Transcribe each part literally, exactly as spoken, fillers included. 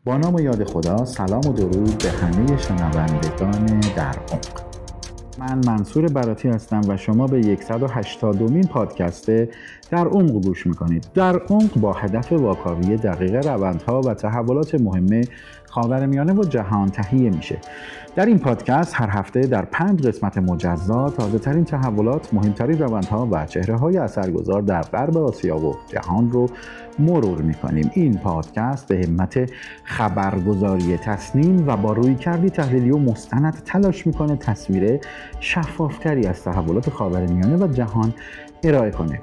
با نام و یاد خدا، سلام و درود به همه شنوندگان در عمق. من منصور براتی هستم و شما به صد و هشتادمین پادکست در عمق گوش میکنید. در عمق با هدف واکاوی دقیق روندها و تحولات مهم خاورمیانه و جهان تهیه میشه. در این پادکست هر هفته در پنج قسمت مجزا تازه ترین تحولات، مهمترین روندها و چهره های اثرگذار در غرب آسیا و جهان رو مرور میکنیم. این پادکست به همت خبرگزاری تصمیم و با رویکردی تحلیلی و مستند تلاش میکنه تصویر شفافتری از تحولات خاورمیانه و جهان ارائه کنه.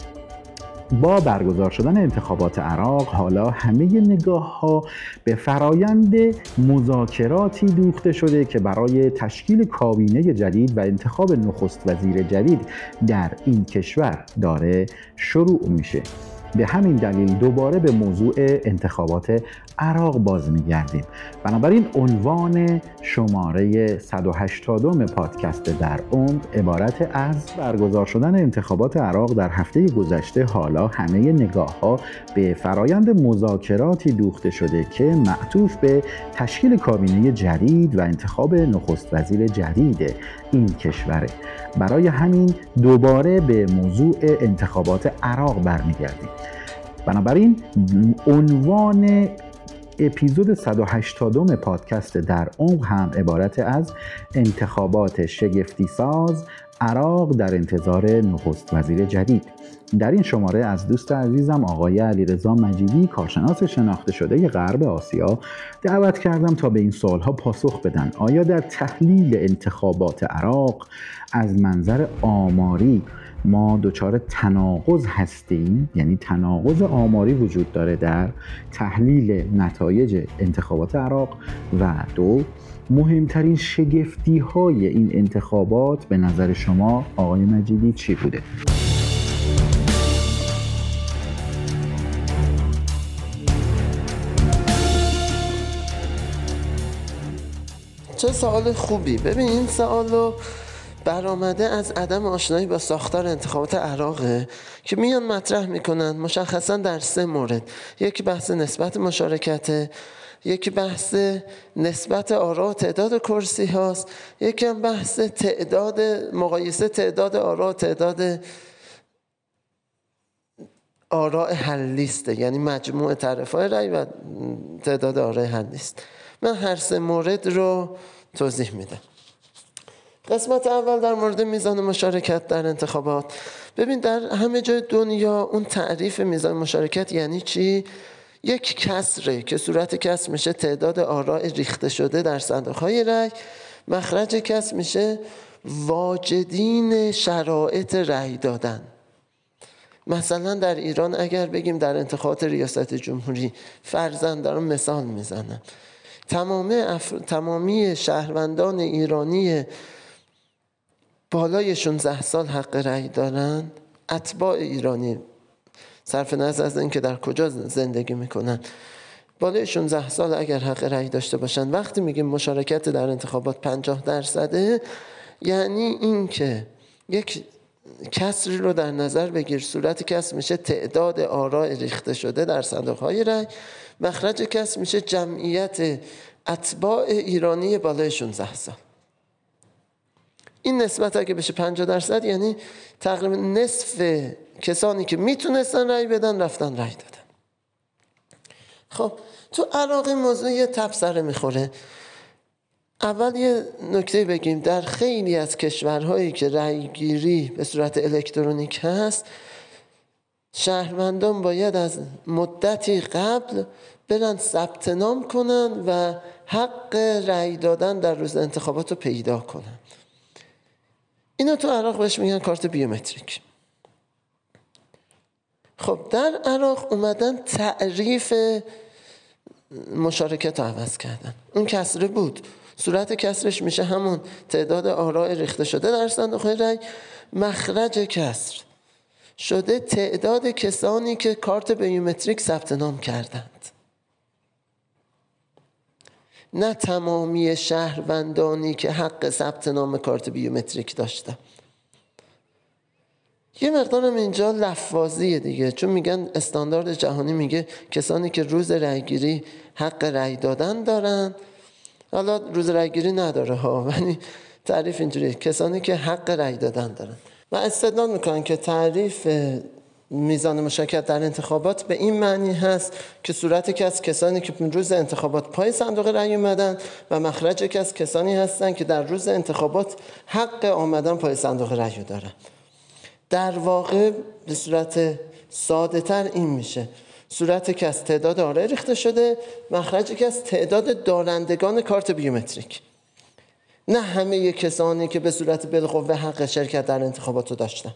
با برگزار شدن انتخابات عراق، حالا همه نگاه ها به فرایند مذاکراتی دوخته شده که برای تشکیل کابینه جدید و انتخاب نخست وزیر جدید در این کشور داره شروع میشه. به همین دلیل دوباره به موضوع انتخابات عراق باز میگردیم. بنابراین عنوان شماره صد و هشتادم پادکست در عمق عبارت از برگزار شدن انتخابات عراق در هفته گذشته، حالا همه نگاه ها به فرایند مذاکراتی دوخته شده که معطوف به تشکیل کابینه جدید و انتخاب نخست وزیر جدید این کشوره. برای همین دوباره به موضوع انتخابات عراق برمیگردیم. بنابراین عنوان اپیزود صد و هشتادم پادکست در عمق هم عبارت از انتخابات شگفتی ساز، عراق در انتظار نخست وزیر جدید. در این شماره از دوست عزیزم آقای علیرضا مجیدی، کارشناس شناخته شده غرب آسیا، دعوت کردم تا به این سوالها پاسخ بدن. آیا در تحلیل انتخابات عراق از منظر آماری ما دچار تناقض هستیم؟ یعنی تناقض آماری وجود داره در تحلیل نتایج انتخابات عراق؟ و دو، مهمترین شگفتی های این انتخابات به نظر شما آقای مجیدی چی بوده؟ چه سوال خوبی. ببین این سوال رو برآمده از عدم آشنایی با ساختار انتخابات عراقه که میان مطرح میکنن مشخصا در سه مورد. یکی بحث نسبت مشارکته، یکی بحث نسبت آرا و تعداد کرسی هاست، یکی هم بحث تعداد مقایسه تعداد آرا و تعداد آراء حلیسته، یعنی مجموع طرفای رأی و تعداد آراء حلیست. من هر سه مورد رو توضیح میدم. قسمت اول در مورد میزان مشارکت در انتخابات. ببین در همه جای دنیا اون تعریف میزان مشارکت یعنی چی؟ یک کسره که صورت کسر میشه تعداد آراء ریخته شده در صندوق‌های رأی، مخرج کسر میشه واجدین شرایط رأی دادن. مثلا در ایران اگر بگیم در انتخابات ریاست جمهوری، فرضاً دارم مثال میزنم، تمامی افر... تمامی شهروندان ایرانی بالای شانزده سال حق رأی دارن، اتباع ایرانی صرف نظر از اینکه در کجا زندگی میکنن، بالای شانزده سال اگر حق رأی داشته باشن، وقتی میگیم مشارکت در انتخابات پنجاه درصده، یعنی این که یک کسری رو در نظر بگیر، صورت کسر میشه تعداد آراء ریخته شده در صندوق‌های رأی، مخرج کسر میشه جمعیت اتباع ایرانی بالای شانزده سال. این نسبت اگه بشه پنجاه درصد، یعنی تقریبا نصف کسانی که میتونستن رأی بدن رفتن رأی دادن. خب تو عراق موضوع یه تبصره میخوره. اول یه نکته بگیم، در خیلی از کشورهایی که رأی گیری به صورت الکترونیک هست، شهروندان باید از مدتی قبل برن ثبت نام کنن و حق رأی دادن در روز انتخابات رو پیدا کنن. اینا تو عراق بهش میگن کارت بیومتریک. خب در عراق اومدن تعریف مشارکت رو عوض کردن. اون کسره بود، صورت کسرش میشه همون تعداد آراء ریخته شده در صندوق رأی، مخرج کسر شده تعداد کسانی که کارت بیومتریک ثبت نام کردند، نه تمامی شهروندانی که حق ثبت نام کارت بیومتریک داشتن. یه مقدارم اینجا لفاظیه دیگه، چون میگن استاندارد جهانی میگه کسانی که روز رأیگیری حق رأی دادن دارن. حالا روز رأیگیری نداره ها، ولی تعریف اینجوریه، کسانی که حق رأی دادن دارن. و استدلال میکنن که تعریف میزان مشارکت در انتخابات به این معنی هست که صورتی که از کسانی که روز انتخابات پای صندوق رأی اومدن و مخرجی که از کسانی هستن که در روز انتخابات حق آمدن پای صندوق رأی دارن. در واقع به صورت ساده تر این میشه، صورتی که از تعداد آرای ریخته شده، مخرجی که از تعداد دارندگان کارت بیومتریک، نه همه کسانی که به صورت بالقوه حق شرکت در انتخابات رو داشتن.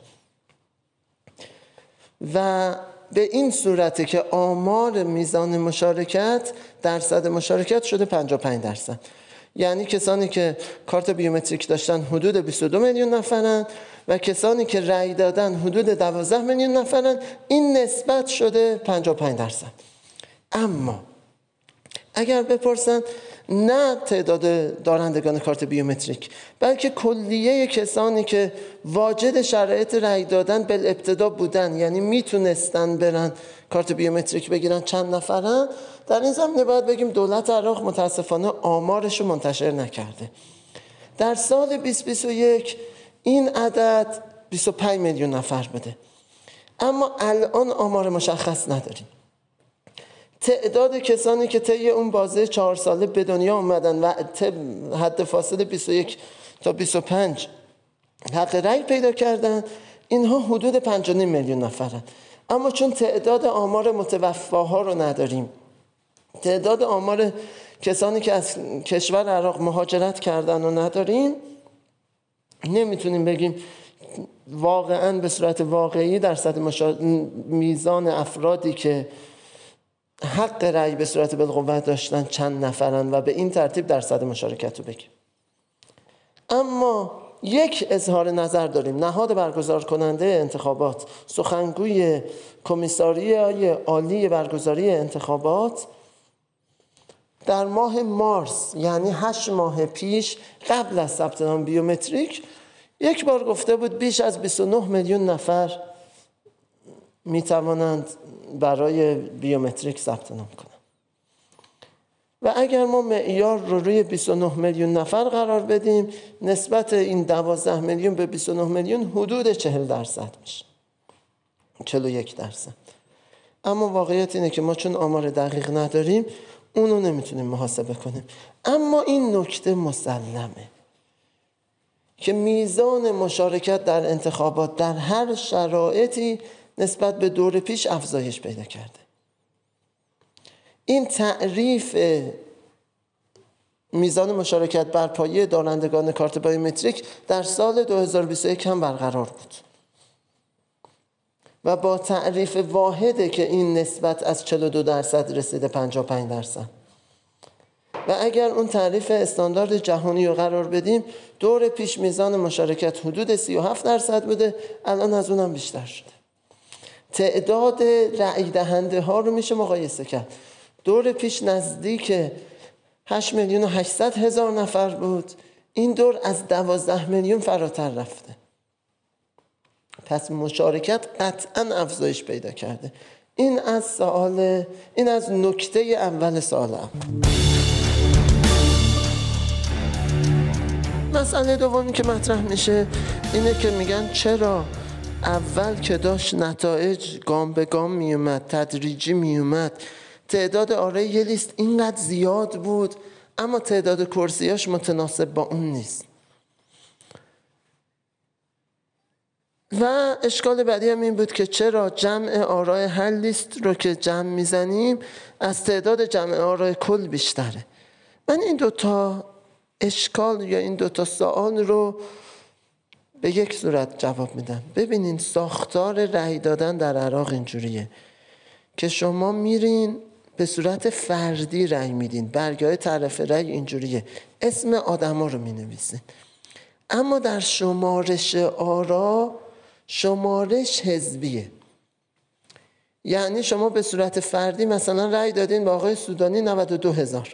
و به این صورته که آمار میزان مشارکت، درصد مشارکت شده پنجاه و پنج درصد. یعنی کسانی که کارت بیومتریک داشتن حدود بیست و دو میلیون نفرن و کسانی که رأی دادن حدود دوازده میلیون نفرن. این نسبت شده پنجاه و پنج درصد. اما اگر بپرسن نه تعداد دارندگان کارت بیومتریک، بلکه کلیه کسانی که واجد شرایط رأی دادن بالابتدا بودن، یعنی میتونستن برن کارت بیومتریک بگیرن، چند نفرن، در این زمینه باید بگیم دولت عراق متاسفانه آمارش رو منتشر نکرده. در سال بیست بیست و یک این عدد بیست و پنج میلیون نفر بوده، اما الان آمار مشخص نداریم. تعداد کسانی که طی اون بازه چهار ساله به دنیا اومدن و حد فاصله بیست و یک تا بیست و پنج حق رأی پیدا کردن، اینها حدود پنج و نیم میلیون نفرن. اما چون تعداد آمار متوفاها رو نداریم، تعداد آمار کسانی که از کشور عراق مهاجرت کردن رو نداریم، نمیتونیم بگیم واقعا به صورت واقعی درصد مشا... میزان افرادی که حق رأی به صورت بالقوه داشتن چند نفرن و به این ترتیب درصد مشارکت رو بگیم. اما یک اظهار نظر داریم. نهاد برگزار کننده انتخابات، سخنگوی کمیساریای عالی برگزاری انتخابات، در ماه مارس، یعنی هشت ماه پیش قبل از ثبت نام بیومتریک، یک بار گفته بود بیش از بیست و نه میلیون نفر می توانند برای بیومتریک ثبت نام کنند. و اگر ما معیار رو روی بیست و نه میلیون نفر قرار بدیم، نسبت این دوازده میلیون به بیست و نه میلیون حدود چهل درصد میشه، چهل و یک درصد. اما واقعیت اینه که ما چون آمار دقیق نداریم اونو نمیتونیم محاسبه کنیم. اما این نکته مسلمه که میزان مشارکت در انتخابات در هر شرایطی نسبت به دور پیش افزایش پیدا کرده. این تعریف میزان مشارکت بر پایه دارندگان کارت بیومتریک در سال دو هزار و بیست و یک هم برقرار بود و با تعریف واحده که این نسبت از چهل و دو درصد رسیده پنجاه و پنج درصد. و اگر اون تعریف استاندارد جهانی رو قرار بدیم، دور پیش میزان مشارکت حدود سی و هفت درصد بوده، الان از اونم بیشتر شده. تعداد رأی دهنده ها رو میشه مقایسه کرد. دور پیش نزدیک هشت میلیون و هشتصد هزار نفر بود، این دور از دوازده میلیون فراتر رفته. پس مشارکت قطعا افزایش پیدا کرده. این از سوال، این از نکته اول سوال اول. مسئله دومی که مطرح میشه اینه که میگن چرا اول که داشت نتایج گام به گام میومد، تدریجی میومد، تعداد آرای یه لیست اینقدر زیاد بود اما تعداد کرسیاش متناسب با اون نیست. و اشکال بعدی هم این بود که چرا جمع آرای هر لیست رو که جمع میزنیم از تعداد جمع آرای کل بیشتره. من این دوتا اشکال یا این دوتا سوال رو به یک صورت جواب میدم. ببینین ساختار رأی دادن در عراق اینجوریه که شما میرین به صورت فردی رأی میدین، برگاه طرف رأی اینجوریه، اسم آدما رو مینویسین. اما در شمارش آرا شمارش حزبیه. یعنی شما به صورت فردی مثلا رأی دادین به آقای سودانی نود و دو هزار،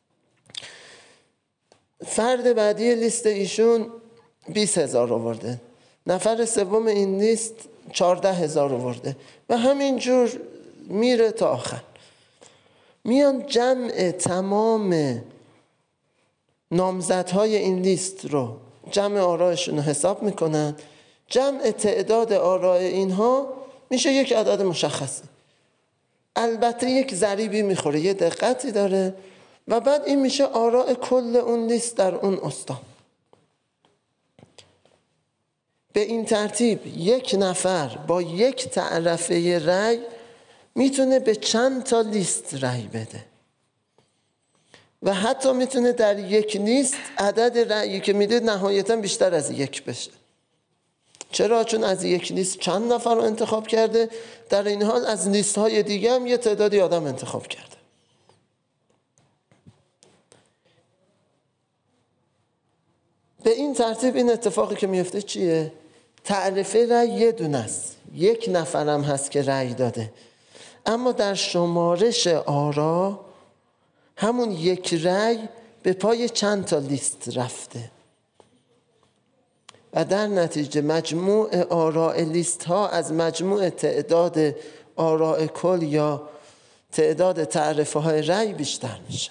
فرد بعدی لیست ایشون بیست هزار آورده، نفر سوم این لیست چارده هزار آورده و همینجور میره تا آخر. میان جمع تمام نامزدهای این لیست رو، جمع آرایشون رو حساب میکنن. جمع تعداد آرای اینها میشه یک عدد مشخصی. البته یک ضریبی میخوره، یه دقتی داره و بعد این میشه آراء کل اون لیست در اون استان. به این ترتیب یک نفر با یک تعرفه رأی میتونه به چند تا لیست رأی بده و حتی میتونه در یک لیست عدد رأیی که میده نهایتا بیشتر از یک بشه. چرا؟ چون از یک لیست چند نفر رو انتخاب کرده، در این حال از لیست های دیگه هم یه تعدادی آدم انتخاب کرده. به این ترتیب این اتفاقی که میفته چیه؟ تعرفه رأی یه دونه است، یک نفرم هست که رأی داده، اما در شمارش آرا همون یک رأی به پای چند تا لیست رفته و در نتیجه مجموع آراء لیست ها از مجموع تعداد آراء کل یا تعداد تعرفه های رأی بیشتر میشه.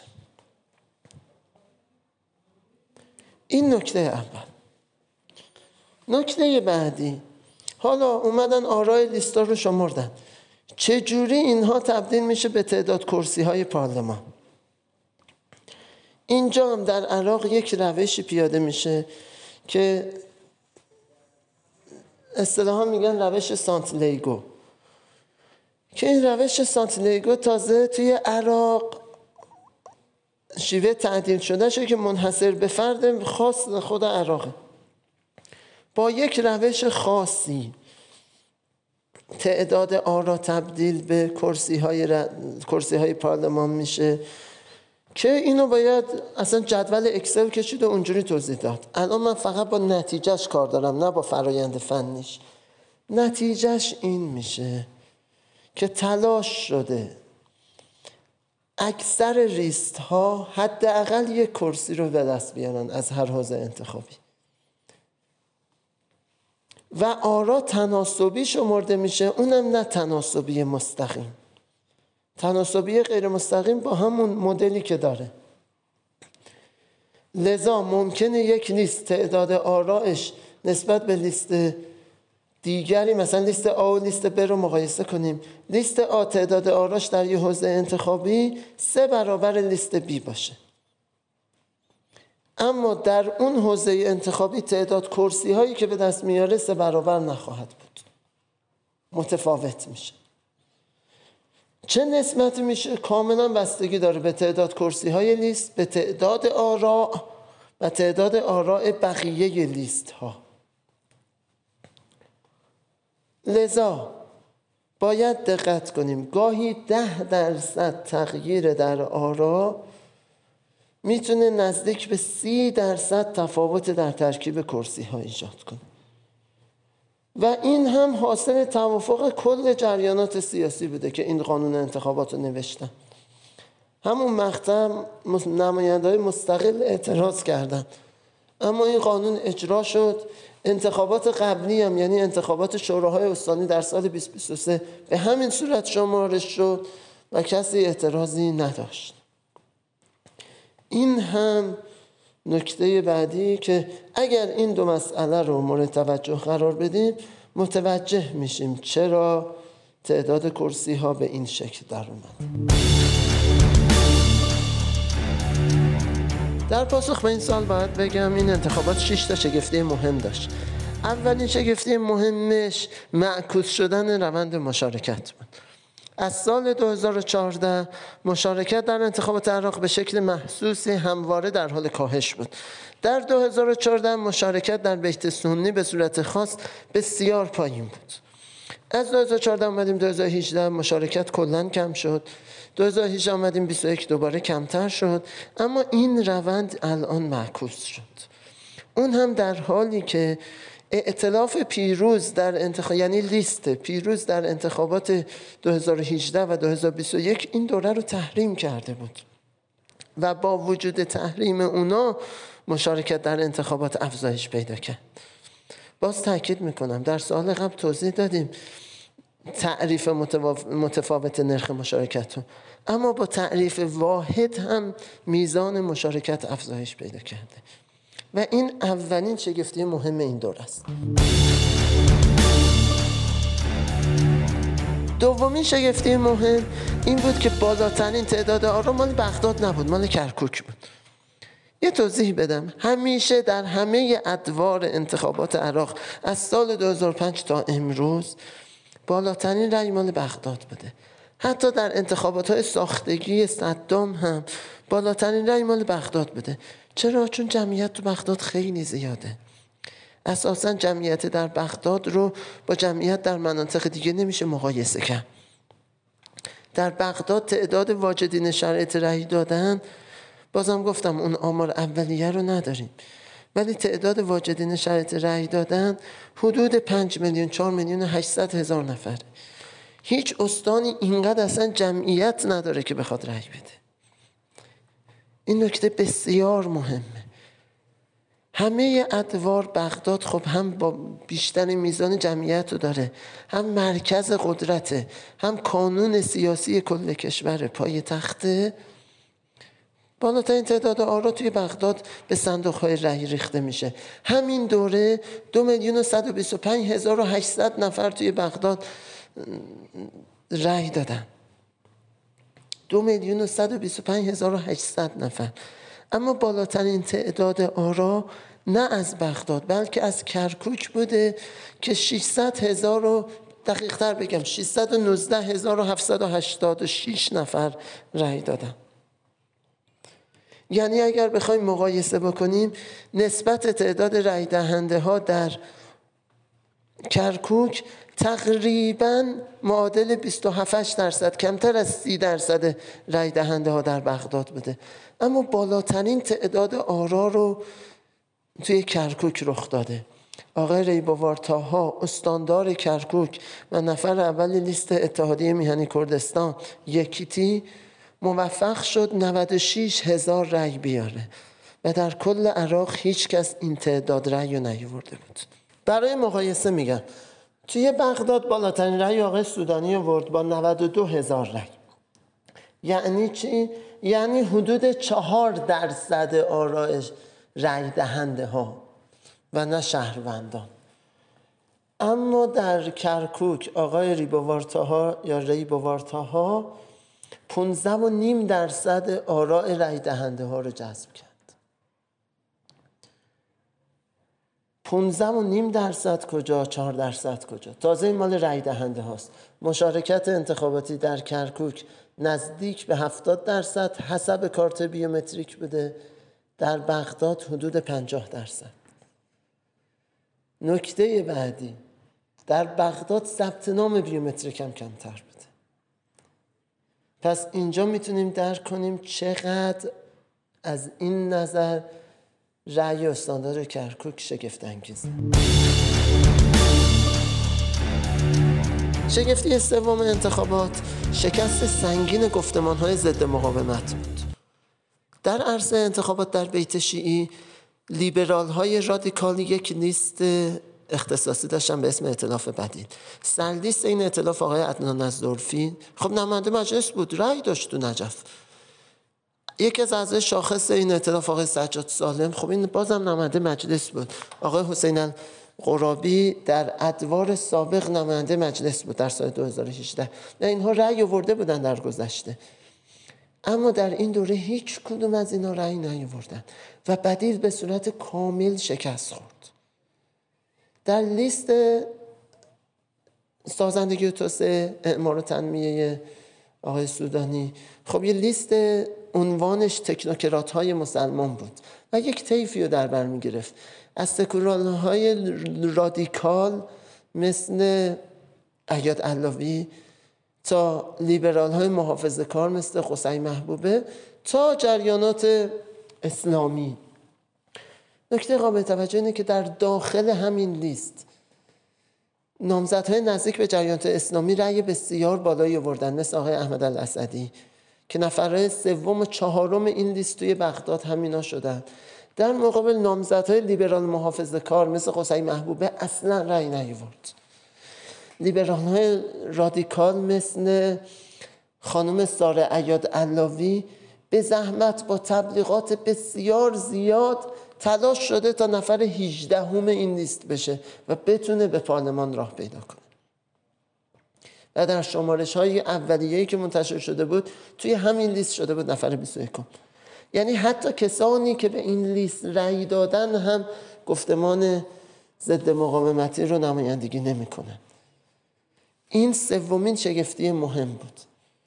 این نکته اول. نکته بعدی، حالا اومدن آراء لیست ها رو شمردن، چجوری اینها تبدیل میشه به تعداد کرسی های پارلمان؟ اینجا هم در عراق یک روشی پیاده میشه که اصطلاحاً میگن روش سانتیاگو، که این روش سانتیاگو تازه توی عراق شیوه تعدیل شده شده که منحصر به فرد خاص خود عراقه. با یک روش خاصی تعداد آرا تبدیل به کرسی های, ر... کرسی های پارلمان میشه که اینو باید اصلا جدول اکسل کشید و اونجوری توضیح داد. الان من فقط با نتیجهش کار دارم، نه با فرایند فنیش. نتیجهش این میشه که تلاش شده اکثر لیست ها حداقل یک کرسی رو به دست بیارن از هر حوزه انتخابی و آرا تناسبی شمرده میشه، اونم نه تناسبی مستقیم، تناسبی غیر مستقیم با همون مدلی که داره. لذا ممکنه یک لیست تعداد آرایش نسبت به لیست دیگری، مثلا لیست آ و لیست ب رو مقایسه کنیم، لیست آ تعداد آراش در یه حوزه انتخابی سه برابر لیست بی باشه، اما در اون حوزه انتخابی تعداد کرسی هایی که به دست میاره سه برابر نخواهد بود، متفاوت میشه. چه نسبتی میشه؟ کاملا بستگی داره به تعداد کرسی های لیست، به تعداد آراء و تعداد آراء بقیه لیست ها. لذا باید دقت کنیم، گاهی ده درصد تغییر در آراء میتونه نزدیک به سی درصد تفاوت در ترکیب کرسی ها ایجاد کنه و این هم حاصل توافق کل جریانات سیاسی بوده که این قانون انتخابات رو نوشتن. همون مقطع نماینده‌های مستقل اعتراض کردن، اما این قانون اجرا شد. انتخابات قبلی هم، یعنی انتخابات شوراهای استانی در سال بیست بیست و سه به همین صورت شمارش شد و کسی اعتراضی نداشت. این هم نکته بعدی که اگر این دو مسئله رو مورد توجه قرار بدیم متوجه میشیم چرا تعداد کرسی ها به این شکل در اومد. در پاسخ به این سال باید بگم این انتخابات شش تا شگفتی مهم داشت. اولین شگفتی مهمش معکوس شدن روند مشارکت بود. از سال دو هزار و چهارده مشارکت در انتخابات عراق به شکل محسوسی همواره در حال کاهش بود. در دو هزار و چهارده مشارکت در بیت سنی به صورت خاص بسیار پایین بود. از دو هزار و چهارده آمدیم دو هزار و هجده مشارکت کلاً کم شد. دو هزار و هجده آمدیم بیست و یک دوباره کمتر شد، اما این روند الان معکوس شد. اون هم در حالی که ائتلاف پیروز در انتخاب، یعنی لیست پیروز در انتخابات دو هزار و هجده و دو هزار و بیست و یک این دوره رو تحریم کرده بود و با وجود تحریم اونا مشارکت در انتخابات افزایش پیدا کرد. باز تاکید میکنم در سال قبل توضیح دادیم تعریف متفاوت نرخ مشارکت رو، اما با تعریف واحد هم میزان مشارکت افزایش پیدا کرده و این اولین شگفتی مهم این دور است. دومین شگفتی مهم این بود که بالاترین تعداد آرا مال بغداد نبود، مال کرکوک بود. یه توضیح بدم، همیشه در همه ادوار انتخابات عراق از سال دو هزار و پنج تا امروز بالاترین رأی مال بغداد بوده. حتی در انتخابات های ساختگی صدام هم بالاترین رأی مال بغداد بوده. چرا؟ چون جمعیت تو بغداد خیلی زیاده. اساساً جمعیت در بغداد رو با جمعیت در مناطق دیگه نمیشه مقایسه کرد. در بغداد تعداد واجدین شرایط رأی دادن، بازم گفتم اون آمار اولیه رو نداریم، ولی تعداد واجدین شرایط رأی دادن حدود پنج میلیون چهار میلیون و هشتصد هزار نفر. هیچ استانی اینقدر اصلا جمعیت نداره که بخواد رأی بده. این نکته بسیار مهمه. همه ادوار بغداد خب هم با بیشتر میزان جمعیت رو داره، هم مرکز قدرته، هم کانون سیاسی کل کشور پای تخته. بالاترین تعداد آرا توی بغداد به صندوق‌های رأی ریخته میشه. همین دوره دو میلیون و صد و بیست و پنج هزار و هشتصد نفر توی بغداد رأی دادن. دو میلیون و صد و بیست و پنج هزار و هشتصد نفر. اما بالاترین تعداد آرا نه از بغداد بلکه از کرکوک بوده که ششصد هزار رو دقیق تر بگم ششصد و نوزده هزار و هفتصد و هشتاد و شش نفر رأی دادن. یعنی اگر بخوایم مقایسه بکنیم نسبت تعداد رأی دهنده ها در کرکوک تقریباً معادل بیست و هفت درصد، کمتر از سی درصد رأی دهنده ها در بغداد بوده. اما بالاترین تعداد آرا رو توی کرکوک رخ داده. آقای ریبوار طاها استاندار کرکوک و نفر اول لیست اتحادیه میهنی کردستان یکیتی موفق شد نود و شش هزار رأی بیاره و در کل عراق هیچ کس این تعداد رأی رو نیاورده بود. برای مقایسه میگم توی بغداد بالاترین رأی آقای سودانی آورد با نود و دو هزار رأی. یعنی چی؟ یعنی حدود چهار درصد آراء رأی دهنده ها و نه شهروندان. اما در کرکوک آقای ریبوار طاها یا ریبوار طاها پانزده و نیم درصد آراء رأی دهنده ها رو جذب کرد. پانزده و نیم درصد کجا؟ چهار درصد کجا؟ تازه این مال رأی دهنده هاست. مشارکت انتخاباتی در کرکوک نزدیک به هفتاد درصد حسب کارت بیومتریک بوده، در بغداد حدود پنجاه درصد. نکته بعدی، در بغداد ثبت نام بیومتریک هم کمتر بوده. پس اینجا میتونیم درک کنیم چقدر از این نظر رأی استاندار کرکوک شگفت انگیزه. شگفتی سوم انتخابات شکست سنگین گفتمان‌های ضد مقاومت بود. در عرصه انتخابات در بیت شیعی لیبرال‌های رادیکال یک لیست اختصاصی داشتن به اسم ائتلاف بدیل. سرلیست این ائتلاف آقای عدنان نزدولفی خب نماینده مجلس بود، رأی داشت تو نجف. یکی از اعضای شاخص این ائتلاف آقای سجاد سالم، خب این بازم نماینده مجلس بود. آقای حسین القرابی در ادوار سابق نماینده مجلس بود در سال دو هزار و هجده. و اینها رأی آورده بودن در گذشته. اما در این دوره هیچ کدوم از اینا رأی نیاوردن و بدیل به صورت کامل شکست خورد. در لیست سازندگی و توسعه اعمار و تنمیه آقای سودانی خب یه لیست عنوانش تکنوکرات های مسلمان بود و یک طیفی رو در بر می گرفت، از سکولار های رادیکال مثل عیاد علاوی تا لیبرال های محافظه کار مثل قصی محبوبه تا جریانات اسلامی. نکته قابل توجه اینه که در داخل همین لیست نامزدهای نزدیک به جریانات اسلامی رأی بسیار بالایی آوردن، مثل آقای احمد الاسدی که نفرهای سوم و چهارم این لیست توی بغداد همینا شدن. در مقابل نامزدهای لیبرال محافظه کار مثل قصی محبوبه اصلا رأی نیاورد. لیبرال های رادیکال مثل خانم ساره عیاد علاوی به زحمت با تبلیغات بسیار زیاد تلاش شده تا نفر هجدهم این لیست بشه و بتونه به پارلمان راه پیدا کنه. و در شمارش های اولیه‌ای که منتشر شده بود توی همین لیست شده بود نفر بیست و یکم. یعنی حتی کسانی که به این لیست رأی دادن هم گفتمان ضد مقاومتی رو نمایندگی نمی‌کنن. این سومین شگفتی مهم بود.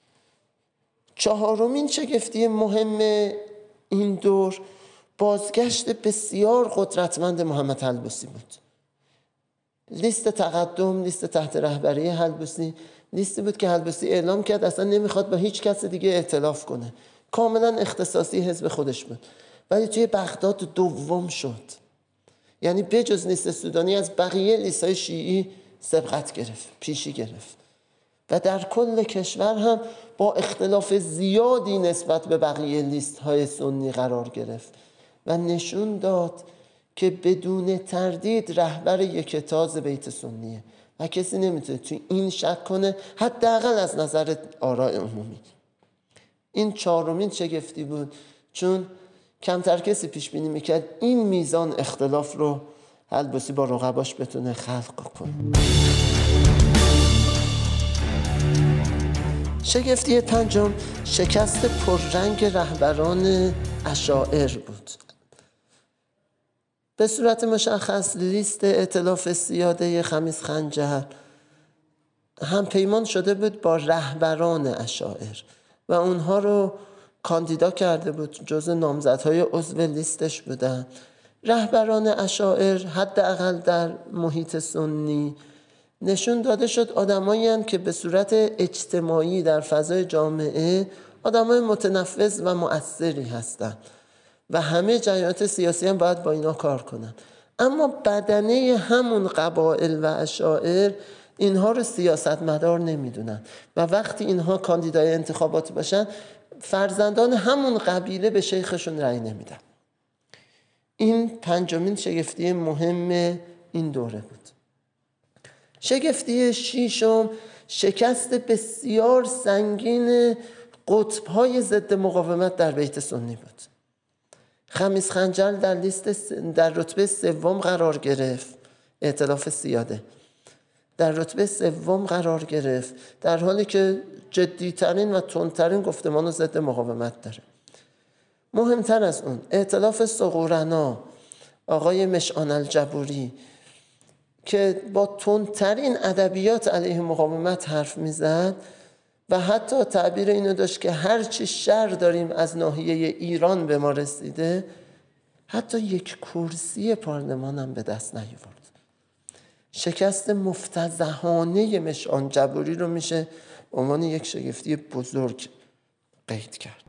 چهارمین شگفتی مهم این دور بازگشت بسیار قدرتمند محمد حلبوسی بود. لیست تقدم، لیست تحت رهبری حلبوسی، لیستی بود که حلبوسی اعلام کرد اصلا نمیخواد با هیچ کس دیگه ائتلاف کنه. کاملا اختصاصی حزب خودش بود. ولی توی بغداد دوم شد. یعنی بجز لیست سودانی از بقیه لیست‌های شیعی سبقت گرفت، پیشی گرفت. و در کل کشور هم با اختلاف زیادی نسبت به بقیه لیست‌های سنی قرار گرفت و نشون داد که بدون تردید رهبر یکتاز بیت سنیه و کسی نمیتونه توی این شک کنه، حداقل از نظر آراء عمومی. این چهارمین شگفتی بود، چون کمتر کسی پیش بینی میکرد این میزان اختلاف رو حلبوسی با رقباش بتونه خلق کنه. شگفتی پنجم شکست پررنگ رهبران اشاعر بود. به صورت مشخص لیست ائتلاف سیاده خمیس خنجر هم پیمان شده بود با رهبران اشاعر و اونها رو کاندیدا کرده بود، جزء نامزدهای عضو لیستش بودن. رهبران اشاعر حداقل در محیط سنی نشون داده شد آدمایی هستند که به صورت اجتماعی در فضای جامعه آدمای متنفذ و مؤثری هستند و همه جریانات سیاسی هم باید با اینا کار کنن. اما بدنه همون قبایل و اشاعر اینها رو سیاستمدار نمیدونن و وقتی اینها کاندیدای انتخابات باشن فرزندان همون قبیله به شیخشون رأی نمیدن. این پنجمین شگفتی مهم این دوره بود. شگفتی ششم شکست بسیار سنگین قطب‌های ضد مقاومت در بیت سنی بود. خمیس خنجر در لیست در رتبه سوم قرار گرفت، ائتلاف سیاده در رتبه سوم قرار گرفت، در حالی که جدیترین و تندترین گفتمان ضد مقاومت داره. مهمتر از اون ائتلاف ثغورنا، آقای مشعان الجبوری که با تندترین ادبیات علیه مقاومت حرف میزد و حتی تعبیر اینو داشت که هرچی شر داریم از ناحیه ایران به ما رسیده، حتی یک کرسی پارلمان هم به دست نیاورد. شکست مفتضحانه مشعان جبوری رو میشه عنوان یک شگفتی بزرگ قید کرد.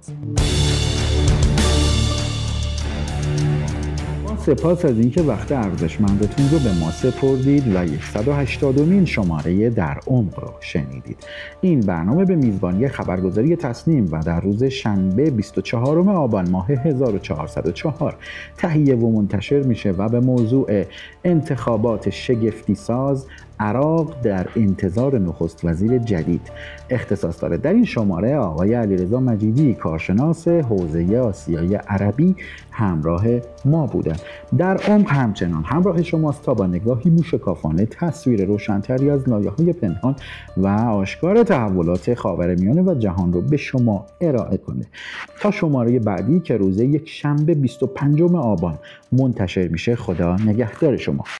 سپاس از اینکه وقت ارزشمندتون رو به ما سپردید و صد و هشتادمین شماره در عمق رو شنیدید. این برنامه به میزبانی خبرگزاری تصنیم و در روز شنبه بیست و چهارم آبان ماه هزار و چهارصد و چهار تهیه و منتشر میشه و به موضوع انتخابات شگفتی ساز عراق در انتظار نخست وزیر جدید اختصاص داره. در این شماره آقای علیرضا مجیدی کارشناس حوزه آسیای عربی همراه ما بودن. در عمق همچنان همراه شماست تا با نگاهی موشکافانه تصویر روشن‌تری از لایه‌های پنهان و آشکار تحولات خاورمیانه و جهان رو به شما ارائه کنه. تا شماره بعدی که روز یک شنبه بیست و پنجم آبان منتشر میشه، خدا نگهدار شما.